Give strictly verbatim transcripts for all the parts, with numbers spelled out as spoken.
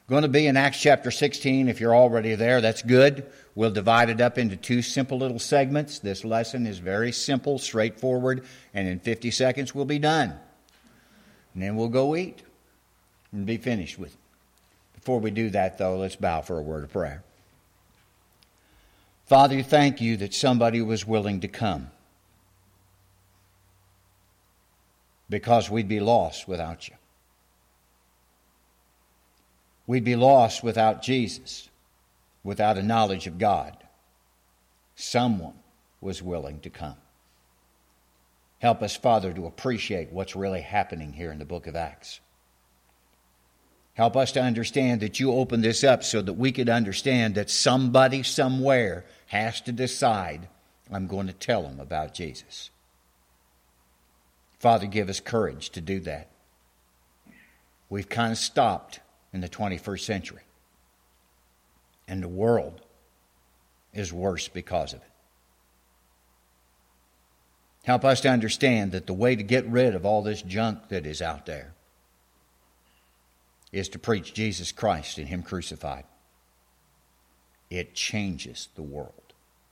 Going to be in Acts chapter sixteen. If you're already there, that's good. We'll divide it up into two simple little segments. This lesson is very simple, straightforward, and in fifty seconds we'll be done. And then we'll go eat and be finished with it. Before we do that, though, let's bow for a word of prayer. Father, thank you that somebody was willing to come, because we'd be lost without you. We'd be lost without Jesus, without a knowledge of God. Someone was willing to come. Help us, Father, to appreciate what's really happening here in the book of Acts. Help us to understand that you opened this up so that we could understand that somebody somewhere has to decide, I'm going to tell them about Jesus. Father, give us courage to do that. We've kind of stopped in the twenty-first century. And the world is worse because of it. Help us to understand that the way to get rid of all this junk that is out there is to preach Jesus Christ and Him crucified. It changes the world.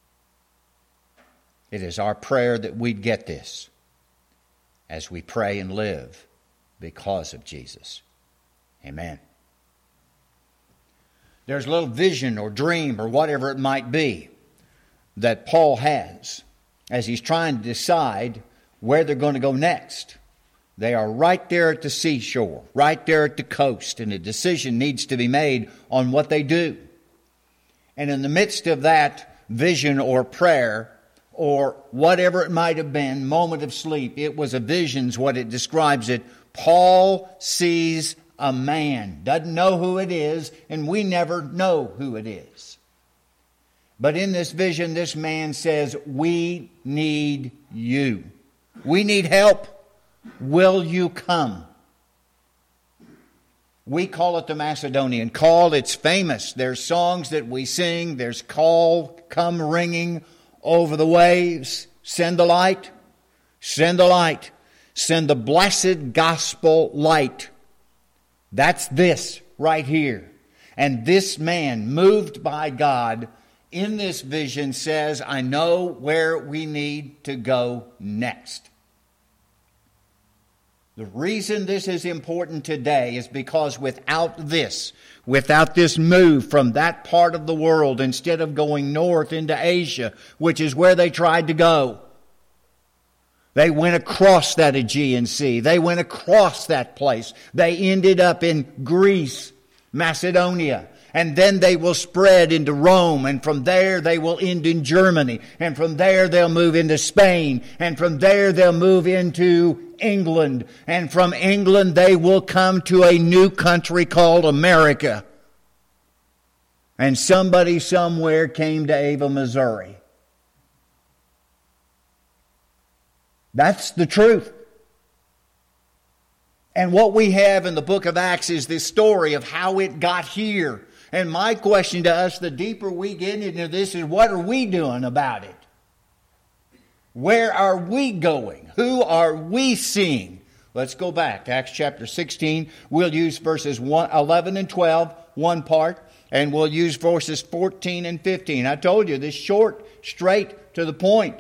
It is our prayer that we'd get this as we pray and live because of Jesus. Amen. There's a little vision or dream or whatever it might be that Paul has as he's trying to decide where they're going to go next. They are right there at the seashore, right there at the coast, and a decision needs to be made on what they do. And in the midst of that vision or prayer or whatever it might have been, moment of sleep, it was a vision's what it describes it. Paul sees a man, doesn't know who it is, and we never know who it is. But in this vision, this man says, we need you. We need help. Will you come? We call it the Macedonian call. It's famous. There's songs that we sing. There's call, come ringing over the waves. Send the light. Send the light. Send the blessed gospel light. That's this right here. And this man, moved by God in this vision, says, I know where we need to go next. The reason this is important today is because without this, without this move from that part of the world, instead of going north into Asia, which is where they tried to go, they went across that Aegean Sea. They went across that place. They ended up in Greece, Macedonia. And then they will spread into Rome. And from there they will end in Germany. And from there they'll move into Spain. And from there they'll move into England. And from England they will come to a new country called America. And somebody somewhere came to Ava, Missouri. That's the truth. And what we have in the book of Acts is this story of how it got here. And my question to us, the deeper we get into this, is what are we doing about it? Where are we going? Who are we seeing? Let's go back to Acts chapter sixteen. We'll use verses eleven and twelve, one part, and we'll use verses fourteen and fifteen. I told you, this short, straight to the point.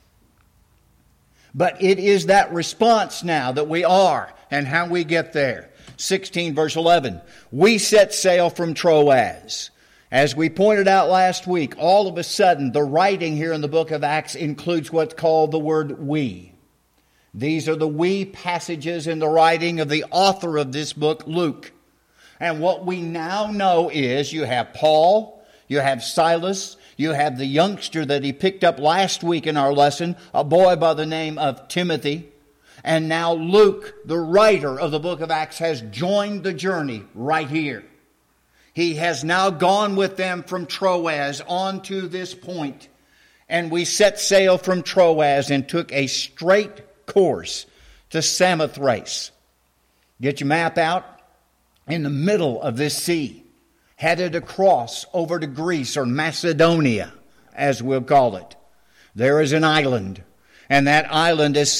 But it is that response now that we are and how we get there. sixteen verse eleven. We set sail from Troas. As we pointed out last week, all of a sudden the writing here in the book of Acts includes what's called the word we. These are the we passages in the writing of the author of this book, Luke. And what we now know is you have Paul, you have Silas, you have the youngster that he picked up last week in our lesson, a boy by the name of Timothy. And now Luke, the writer of the book of Acts, has joined the journey right here. He has now gone with them from Troas on to this point. And we set sail from Troas and took a straight course to Samothrace. Get your map out. In the middle of this sea. Headed across over to Greece, or Macedonia, as we'll call it. There is an island, and that island is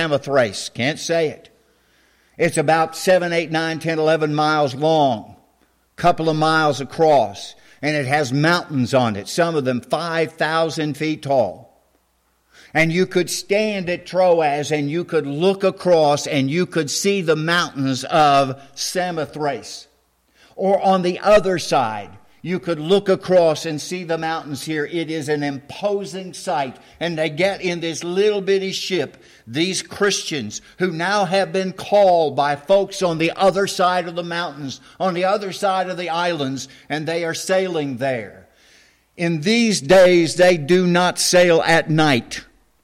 Samothrace. Can't say it. It's about seven, eight, nine, ten, eleven miles long. couple of miles across, and it has mountains on it, some of them five thousand feet tall. And you could stand at Troas and you could look across and you could see the mountains of Samothrace. Or on the other side, you could look across and see the mountains here. It is an imposing sight. And they get in this little bitty ship, these Christians who now have been called by folks on the other side of the mountains, on the other side of the islands, and they are sailing there. In these days, they do not sail at night.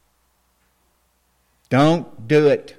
Don't do it.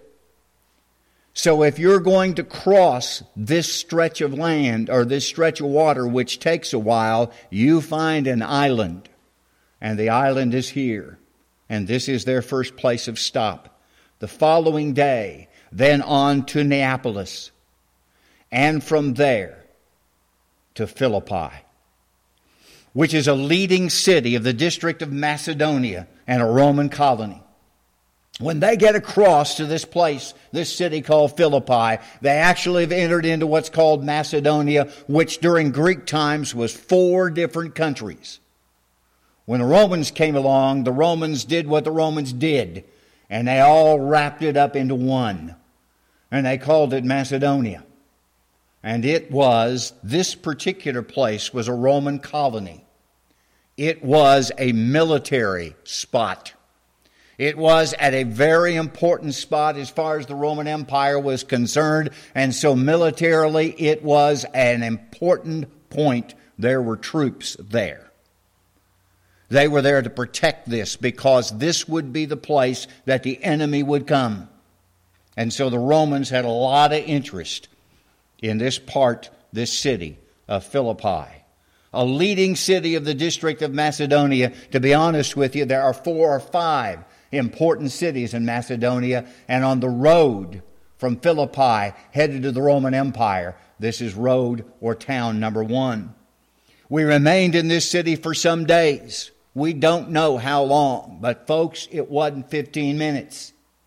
So if you're going to cross this stretch of land or this stretch of water, which takes a while, you find an island. And the island is here. And this is their first place of stop. The following day, then on to Neapolis. And from there to Philippi, which is a leading city of the district of Macedonia and a Roman colony. When they get across to this place, this city called Philippi, they actually have entered into what's called Macedonia, which during Greek times was four different countries. When the Romans came along, the Romans did what the Romans did, and they all wrapped it up into one. And they called it Macedonia. And it was, this particular place was a Roman colony. It was a military spot. It was at a very important spot as far as the Roman Empire was concerned, and so militarily it was an important point. There were troops there. They were there to protect this because this would be the place that the enemy would come. And so the Romans had a lot of interest in this part, this city of Philippi. A leading city of the district of Macedonia. To be honest with you, there are four or five important cities in Macedonia, and on the road from Philippi headed to the Roman Empire, this is road or town number one. We remained in this city for some days. We don't know how long, but folks, it wasn't fifteen minutes.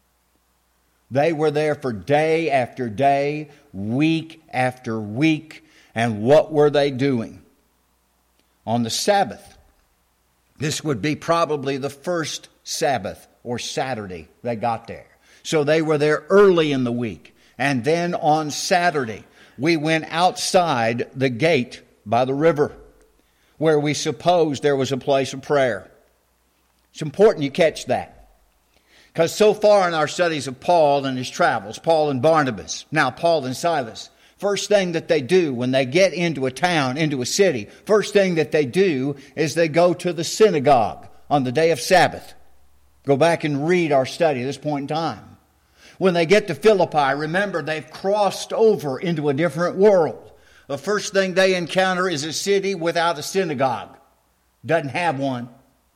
They were there for day after day, week after week, and what were they doing? On the Sabbath, this would be probably the first Sabbath or Saturday they got there. So they were there early in the week. And then on Saturday, we went outside the gate by the river where we supposed there was a place of prayer. It's important you catch that. Because so far in our studies of Paul and his travels, Paul and Barnabas, now Paul and Silas, first thing that they do when they get into a town, into a city, first thing that they do is they go to the synagogue on the day of Sabbath. Go back and read our study at this point in time. When they get to Philippi, remember they've crossed over into a different world. The first thing they encounter is a city without a synagogue. Doesn't have one.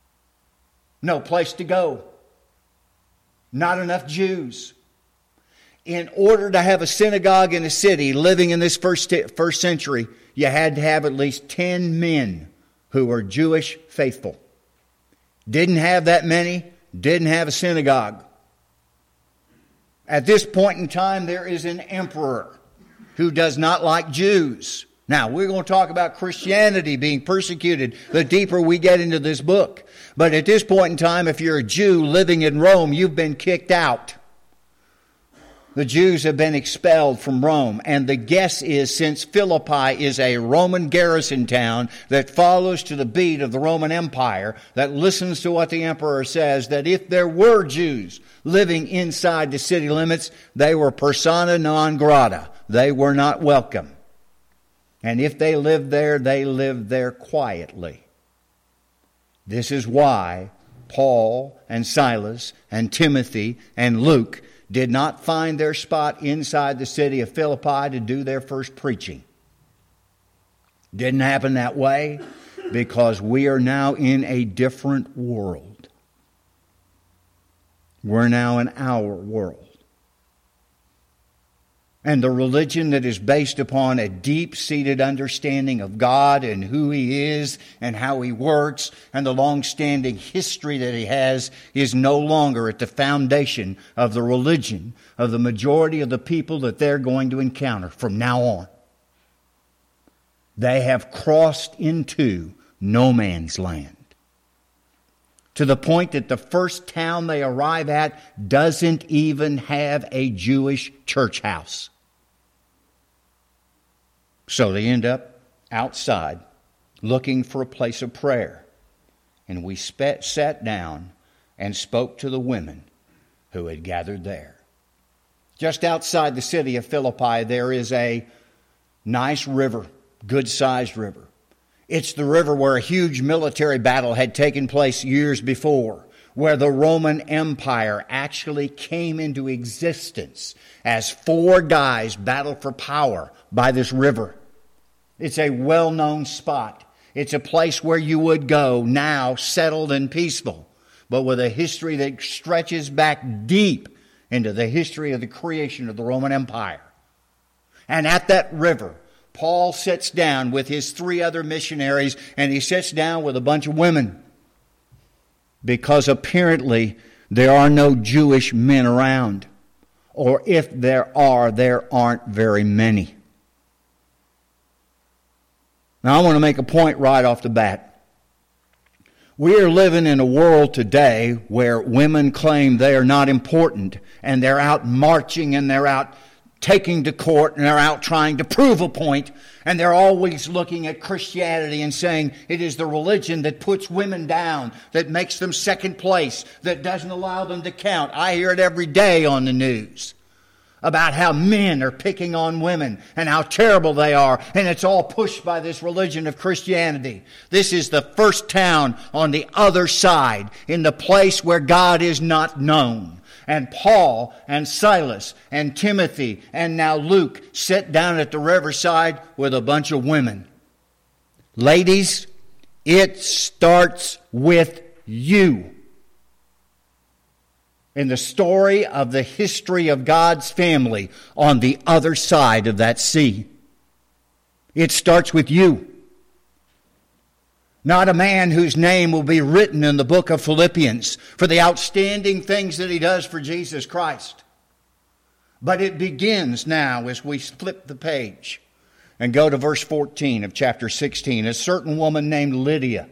No place to go. Not enough Jews. In order to have a synagogue in a city living in this first, first century, you had to have at least ten men who were Jewish faithful. Didn't have that many. Didn't have a synagogue. At this point in time, there is an emperor who does not like Jews. Now, we're going to talk about Christianity being persecuted the deeper we get into this book. But at this point in time, if you're a Jew living in Rome, you've been kicked out. The Jews have been expelled from Rome. And the guess is, since Philippi is a Roman garrison town that follows to the beat of the Roman Empire, that listens to what the emperor says, that if there were Jews living inside the city limits, they were persona non grata. They were not welcome. And if they lived there, they lived there quietly. This is why Paul and Silas and Timothy and Luke did not find their spot inside the city of Philippi to do their first preaching. Didn't happen that way because we are now in a different world. We're now in our world. And the religion that is based upon a deep-seated understanding of God and who He is and how He works and the long-standing history that He has is no longer at the foundation of the religion of the majority of the people that they're going to encounter from now on. They have crossed into no man's land. To the point that the first town they arrive at doesn't even have a Jewish church house. So they end up outside looking for a place of prayer. And we spat, sat down and spoke to the women who had gathered there. Just outside the city of Philippi, there is a nice river, good-sized river. It's the river where a huge military battle had taken place years before, where the Roman Empire actually came into existence as four guys battled for power by this river. It's a well-known spot. It's a place where you would go now, settled and peaceful, but with a history that stretches back deep into the history of the creation of the Roman Empire. And at that river, Paul sits down with his three other missionaries, and he sits down with a bunch of women, because apparently there are no Jewish men around, or if there are, there aren't very many. Now I want to make a point right off the bat. We are living in a world today where women claim they are not important, and they're out marching, and they're out taking to court, and they're out trying to prove a point, and they're always looking at Christianity and saying it is the religion that puts women down, that makes them second place, that doesn't allow them to count. I hear it every day on the news about how men are picking on women and how terrible they are, and it's all pushed by this religion of Christianity. This is the first town on the other side, in the place where God is not known. And Paul and Silas and Timothy and now Luke sit down at the riverside with a bunch of women. Ladies, it starts with you. In the story of the history of God's family on the other side of that sea. It starts with you. Not a man whose name will be written in the book of Philippians for the outstanding things that he does for Jesus Christ. But it begins now as we flip the page and go to verse fourteen of chapter sixteen. A certain woman named Lydia.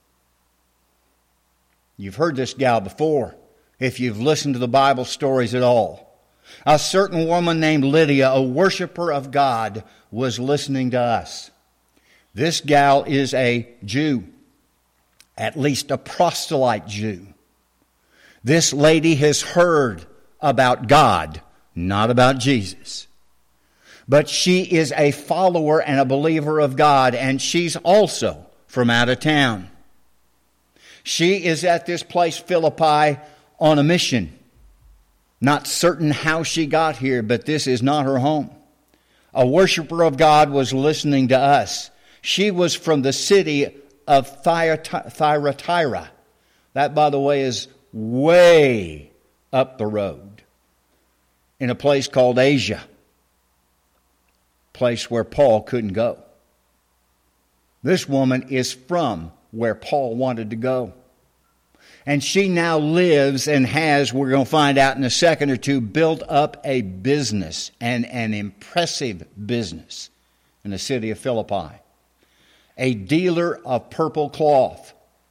You've heard this gal before if you've listened to the Bible stories at all. A certain woman named Lydia, a worshiper of God, was listening to us. This gal is a Jew, at least a proselyte Jew. This lady has heard about God, not about Jesus. But she is a follower and a believer of God, and she's also from out of town. She is at this place, Philippi, on a mission. Not certain how she got here, but this is not her home. A worshiper of God was listening to us. She was from the city of Thyatira. That, by the way, is way up the road in a place called Asia. Place where Paul couldn't go. This woman is from where Paul wanted to go. And she now lives and has, we're going to find out in a second or two, built up a business, and an impressive business in the city of Philippi. A dealer of purple cloth.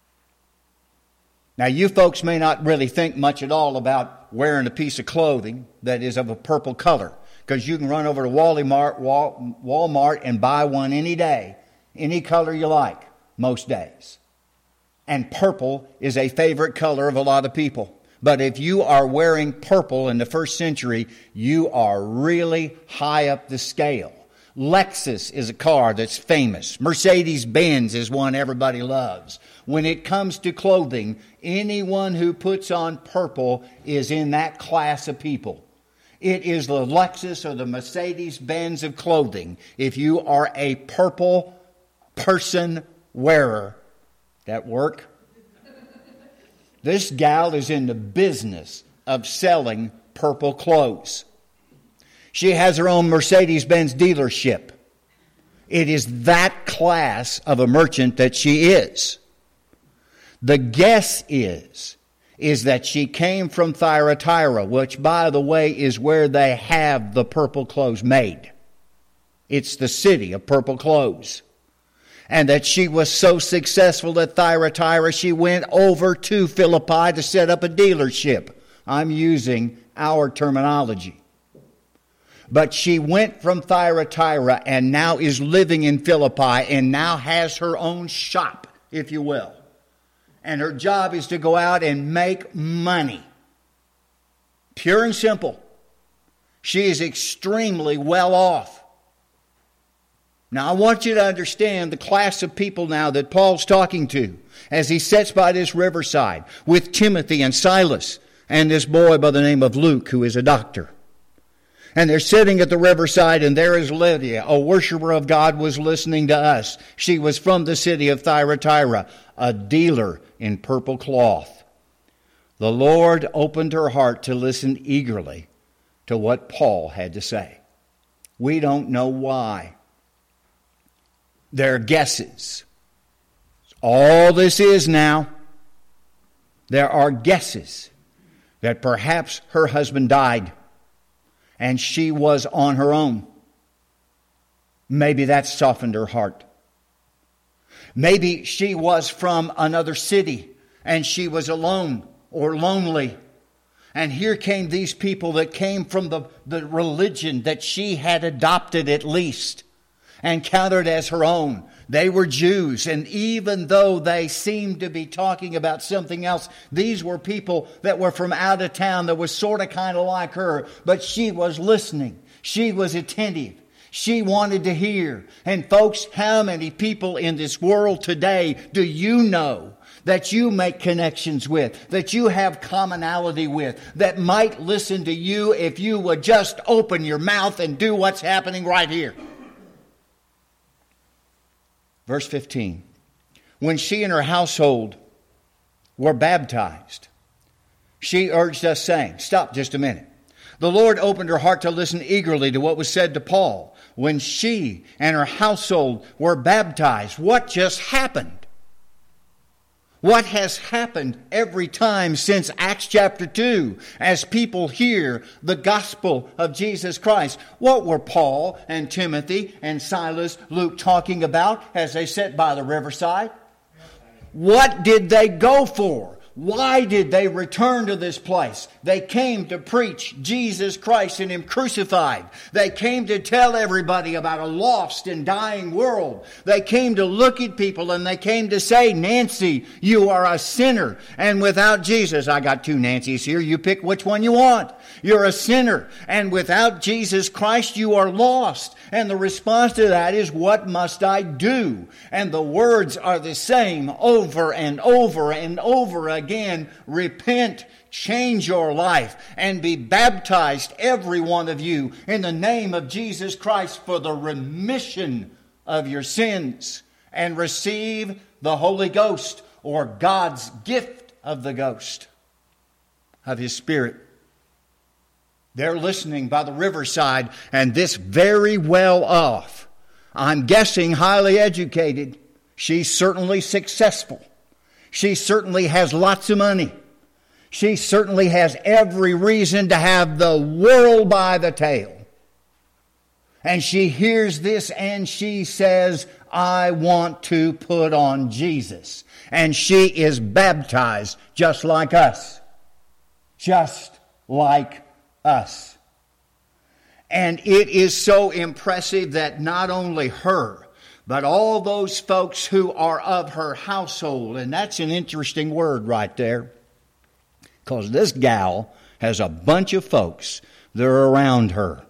Now, you folks may not really think much at all about wearing a piece of clothing that is of a purple color, because you can run over to Walmart, Walmart and buy one any day, any color you like, most days. And purple is a favorite color of a lot of people. But if you are wearing purple in the first century, you are really high up the scale. Lexus is a car that's famous. Mercedes-Benz is one everybody loves. When it comes to clothing, anyone who puts on purple is in that class of people. It is the Lexus or the Mercedes-Benz of clothing if you are a purple person wearer. That work? This gal is in the business of selling purple clothes. She has her own Mercedes-Benz dealership. It is that class of a merchant that she is. The guess is, is that she came from Thyatira, which, by the way, is where they have the purple clothes made. It's the city of purple clothes. and that she was so successful at Thyatira, she went over to Philippi to set up a dealership. I'm using our terminology. But she went from Thyatira and now is living in Philippi and now has her own shop, if you will. And her job is to go out and make money. Pure and simple. She is extremely well off. Now, I want you to understand the class of people now that Paul's talking to as he sits by this riverside with Timothy and Silas and this boy by the name of Luke, who is a doctor. And they're sitting at the riverside, and there is Lydia, a worshiper of God, was listening to us. She was from the city of Thyatira, a dealer in purple cloth. The Lord opened her heart to listen eagerly to what Paul had to say. We don't know why. They're guesses. All this is now, there are guesses that perhaps her husband died and she was on her own. Maybe that softened her heart. Maybe she was from another city and she was alone or lonely. And here came these people that came from the, the religion that she had adopted at least and counted as her own. They were Jews, and even though they seemed to be talking about something else, these were people that were from out of town that was sort of kind of like her, but she was listening. She was attentive. She wanted to hear. And folks, how many people in this world today do you know that you make connections with, that you have commonality with, that might listen to you if you would just open your mouth and do what's happening right here? Verse fifteen, when she and her household were baptized, she urged us, saying, stop just a minute. The Lord opened her heart to listen eagerly to what was said to Paul. When she and her household were baptized, what just happened? What has happened every time since Acts chapter two as people hear the gospel of Jesus Christ? What were Paul and Timothy and Silas, Luke talking about as they sat by the riverside? What did they go for? Why did they return to this place? They came to preach Jesus Christ and Him crucified. They came to tell everybody about a lost and dying world. They came to look at people and they came to say, Nancy, you are a sinner. And without Jesus, I got two Nancys here. You pick which one you want. You're a sinner. And without Jesus Christ, you are lost. And the response to that is, what must I do? And the words are the same over and over and over again. Again, repent, change your life, and be baptized, every one of you, in the name of Jesus Christ for the remission of your sins, and receive the Holy Ghost, or God's gift of the Ghost, of His Spirit. They're listening by the riverside, and this very well off, I'm guessing highly educated, she's certainly successful. She certainly has lots of money. She certainly has every reason to have the world by the tail. And she hears this and she says, I want to put on Jesus. And she is baptized just like us. Just like us. And it is so impressive that not only her, but all those folks who are of her household, and that's an interesting word right there, because this gal has a bunch of folks that are around her.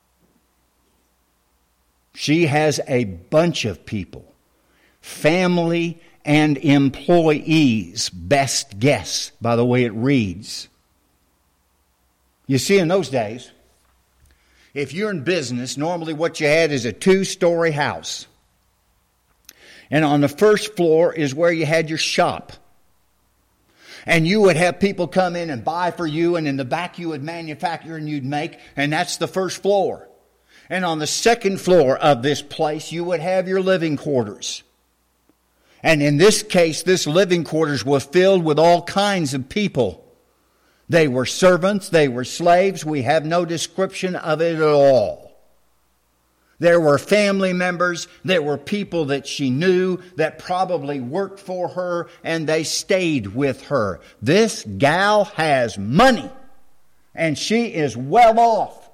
She has a bunch of people, family and employees, best guess by the way it reads. You see, in those days, if you're in business, normally what you had is a two-story house. And on the first floor is where you had your shop. And you would have people come in and buy for you, and in the back you would manufacture and you'd make, and that's the first floor. And on the second floor of this place, you would have your living quarters. And in this case, this living quarters was filled with all kinds of people. They were servants, they were slaves, we have no description of it at all. There were family members, there were people that she knew that probably worked for her, and they stayed with her. This gal has money, and she is well off.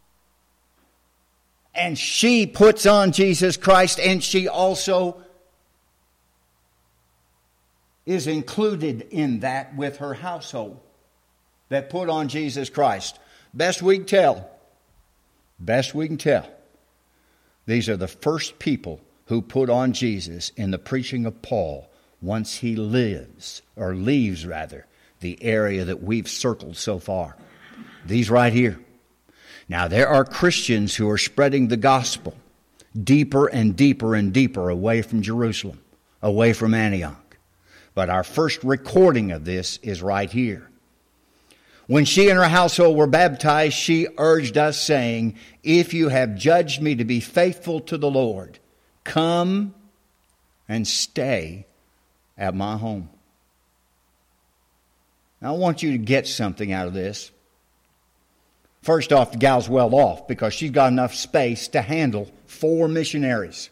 And she puts on Jesus Christ, and she also is included in that with her household that put on Jesus Christ. Best we can tell, best we can tell, these are the first people who put on Jesus in the preaching of Paul once he lives, or leaves rather, the area that we've circled so far. These right here. Now there are Christians who are spreading the gospel deeper and deeper and deeper away from Jerusalem, away from Antioch. But our first recording of this is right here. When she and her household were baptized, she urged us, saying, if you have judged me to be faithful to the Lord, come and stay at my home. Now, I want you to get something out of this. First off, the gal's well off because she's got enough space to handle four missionaries.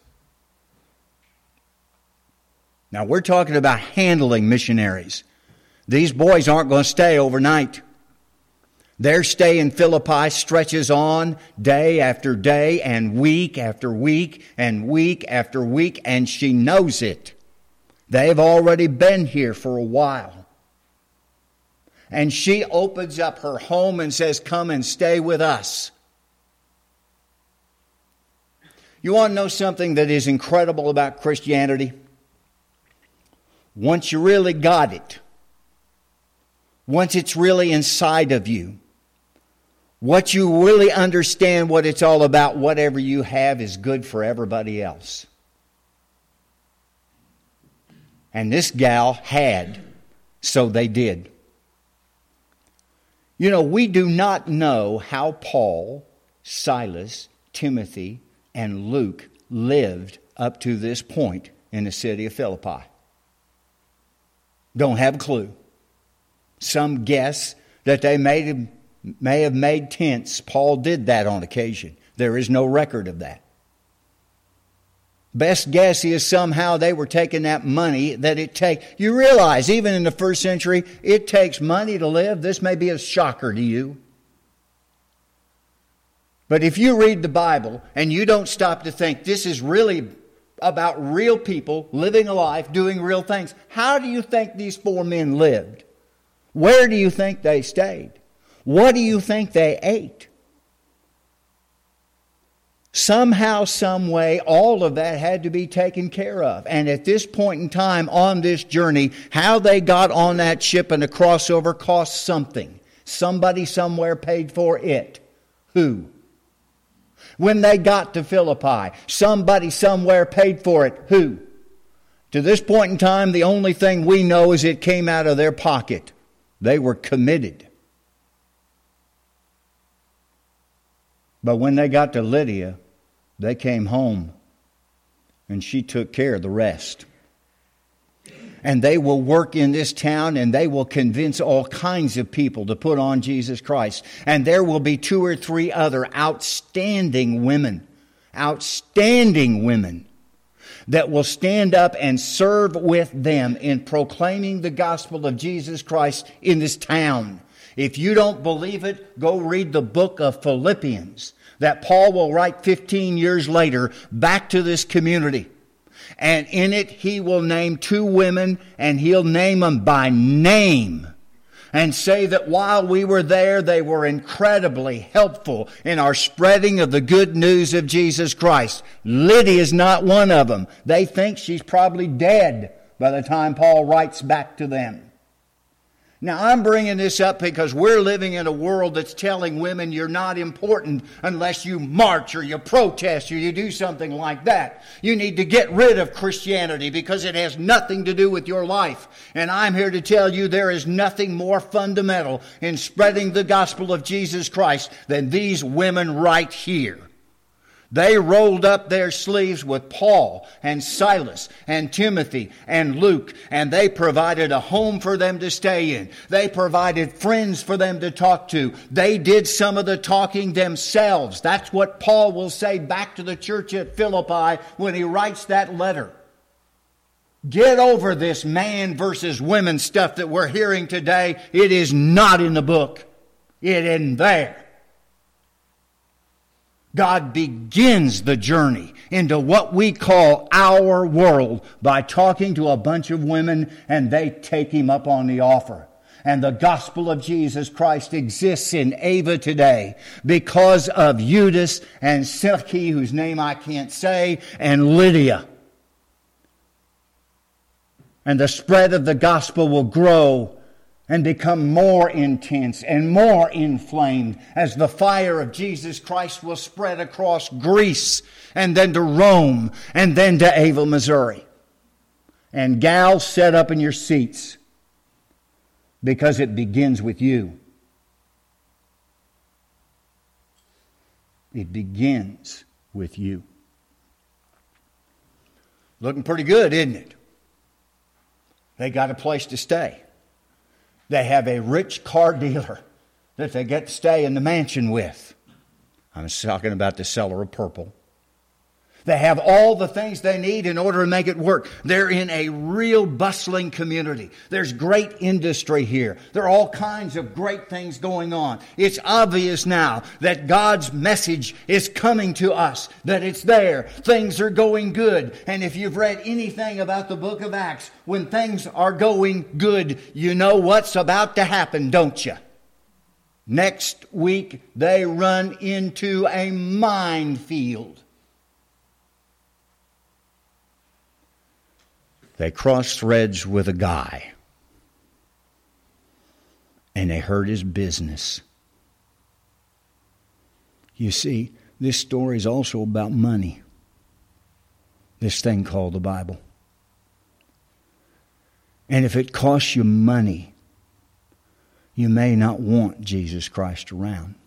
Now, we're talking about handling missionaries. These boys aren't going to stay overnight. Their stay in Philippi stretches on day after day and week after week and week after week, and she knows it. They've already been here for a while. And she opens up her home and says, come and stay with us. You want to know something that is incredible about Christianity? Once you really got it, once it's really inside of you, what you really understand what it's all about, whatever you have is good for everybody else. And this gal had, so they did. You know, we do not know how Paul, Silas, Timothy, and Luke lived up to this point in the city of Philippi. Don't have a clue. Some guess that they made, may have made tents. Paul did that on occasion. There is no record of that. Best guess is somehow they were taking that money that it takes. You realize, even in the first century, it takes money to live. This may be a shocker to you. But if you read the Bible and you don't stop to think this is really about real people living a life, doing real things, how do you think these four men lived? Where do you think they stayed? What do you think they ate? Somehow, some way, all of that had to be taken care of. And at this point in time on this journey, how they got on that ship and the crossover cost something. Somebody somewhere paid for it. Who? When they got to Philippi, somebody somewhere paid for it. Who? To this point in time, the only thing we know is it came out of their pocket. They were committed. But when they got to Lydia, they came home and she took care of the rest. And they will work in this town and they will convince all kinds of people to put on Jesus Christ. And there will be two or three other outstanding women, outstanding women that will stand up and serve with them in proclaiming the gospel of Jesus Christ in this town. If you don't believe it, go read the book of Philippians that Paul will write fifteen years later back to this community. And in it, he will name two women, and he'll name them by name and say that while we were there, they were incredibly helpful in our spreading of the good news of Jesus Christ. Lydia is not one of them. They think she's probably dead by the time Paul writes back to them. Now, I'm bringing this up because we're living in a world that's telling women you're not important unless you march or you protest or you do something like that. You need to get rid of Christianity because it has nothing to do with your life. And I'm here to tell you there is nothing more fundamental in spreading the gospel of Jesus Christ than these women right here. They rolled up their sleeves with Paul and Silas and Timothy and Luke, and they provided a home for them to stay in. They provided friends for them to talk to. They did some of the talking themselves. That's what Paul will say back to the church at Philippi when he writes that letter. Get over this man versus women stuff that we're hearing today. It is not in the book. It isn't there. God begins the journey into what we call our world by talking to a bunch of women, and they take Him up on the offer. And the gospel of Jesus Christ exists in Ava today because of Eutychus and Syntyche, whose name I can't say, and Lydia. And the spread of the gospel will grow and become more intense and more inflamed as the fire of Jesus Christ will spread across Greece and then to Rome and then to Ava, Missouri. And gals, set up in your seats because it begins with you. It begins with you. Looking pretty good, isn't it? They got a place to stay. They have a rich car dealer that they get to stay in the mansion with. I'm talking about the seller of purple. They have all the things they need in order to make it work. They're in a real bustling community. There's great industry here. There are all kinds of great things going on. It's obvious now that God's message is coming to us, that it's there. Things are going good. And if you've read anything about the book of Acts, when things are going good, you know what's about to happen, don't you? Next week, they run into a minefield. They crossed threads with a guy, and they heard his business. You see, this story is also about money, this thing called the Bible. And if it costs you money, you may not want Jesus Christ around.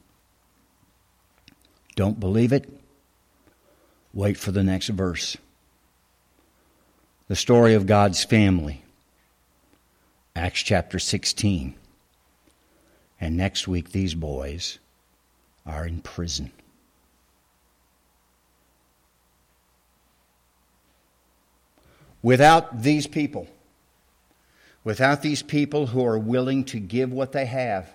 Don't believe it? Wait for the next verse. The story of God's family. Acts chapter sixteen. And next week these boys are in prison. Without these people, without these people who are willing to give what they have,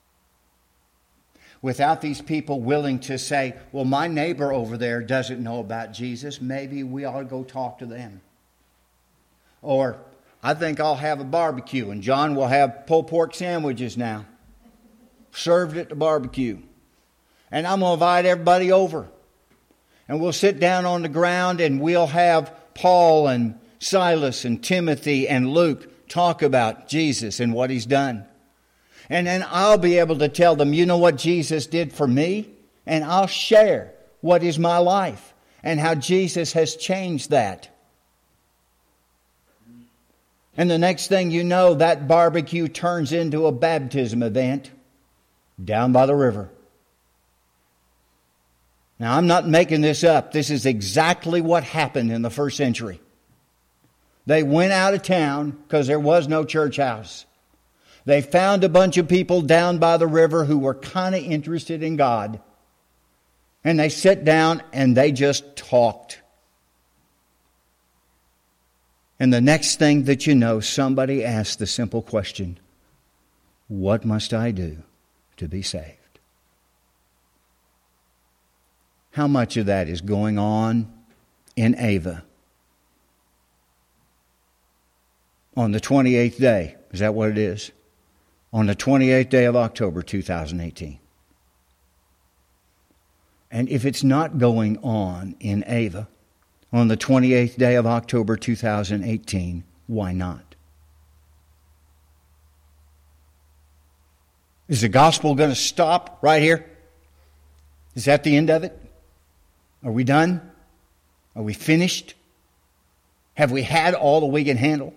without these people willing to say, well, my neighbor over there doesn't know about Jesus, maybe we ought to go talk to them. Or, I think I'll have a barbecue, and John will have pulled pork sandwiches now, served at the barbecue. And I'm going to invite everybody over. And we'll sit down on the ground, and we'll have Paul and Silas and Timothy and Luke talk about Jesus and what He's done. And then I'll be able to tell them, you know what Jesus did for me? And I'll share what is my life and how Jesus has changed that. And the next thing you know, that barbecue turns into a baptism event down by the river. Now, I'm not making this up. This is exactly what happened in the first century. They went out of town because there was no church house. They found a bunch of people down by the river who were kind of interested in God. And they sat down and they just talked. And the next thing that you know, somebody asked the simple question, what must I do to be saved? How much of that is going on in Ava? On the twenty-eighth day, is that what it is? On the twenty-eighth day of October two thousand eighteen. And if it's not going on in Ava on the twenty-eighth day of October two thousand eighteen, why not? Is the gospel going to stop right here? Is that the end of it? Are we done? Are we finished? Have we had all that we can handle?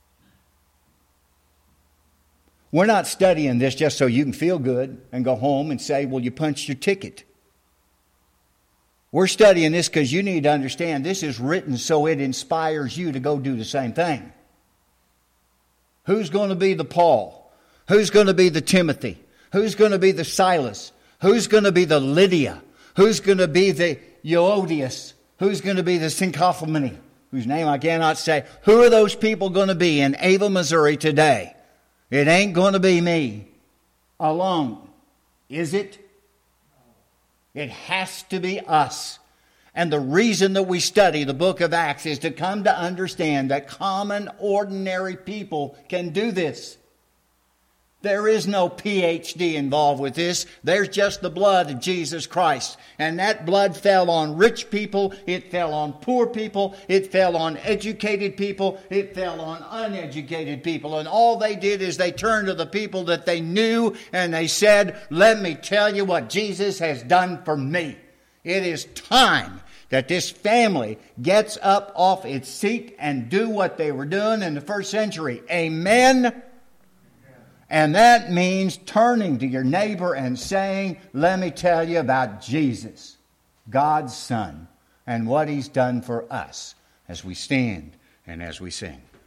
We're not studying this just so you can feel good and go home and say, well, you punched your ticket. We're studying this because you need to understand this is written so it inspires you to go do the same thing. Who's going to be the Paul? Who's going to be the Timothy? Who's going to be the Silas? Who's going to be the Lydia? Who's going to be the Euodias? Who's going to be the Syncophomany, whose name I cannot say? Who are those people going to be in Ava, Missouri today? It ain't going to be me alone. Is it? It has to be us. And the reason that we study the book of Acts is to come to understand that common, ordinary people can do this. There is no P H D involved with this. There's just the blood of Jesus Christ. And that blood fell on rich people. It fell on poor people. It fell on educated people. It fell on uneducated people. And all they did is they turned to the people that they knew and they said, let me tell you what Jesus has done for me. It is time that this family gets up off its seat and do what they were doing in the first century. Amen. And that means turning to your neighbor and saying, let me tell you about Jesus, God's Son, and what He's done for us as we stand and as we sing.